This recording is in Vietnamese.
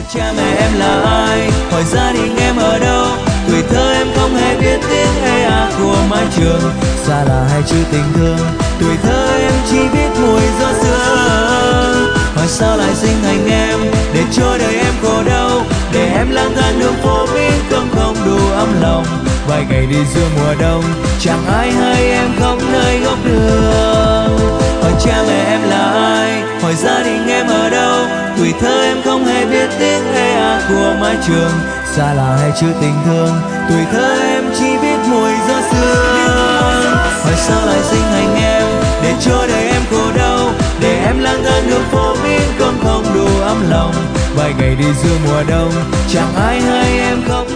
cha mẹ em là ai, hỏi gia đình em ở đâu. Tuổi thơ em không hề biết tiếng ê a của mái trường, xa lạ hay chữ tình thương. Tuổi thơ em chỉ biết mùi gió sương. Hỏi sao lại sinh thành em, để cho đời em khổ đau, để em lang thang đường phố biết không đủ ấm lòng. Vài ngày đi giữa mùa đông, chẳng ai hay em khóc nơi góc đường. Hỏi cha mẹ em là ai, hỏi gia đình em ở đâu. Tuổi thơ em không hề biết tiếng ê a của mái trường, xa lạ hay chữ tình thương. Tuổi thơ em chỉ biết mùi gió sương. Hỏi sao lại sinh thành em, để cho đời em khổ đau, để em lang thang đường phố biết không đủ ấm lòng. Vài ngày đi giữa mùa đông, chẳng ai hay em khóc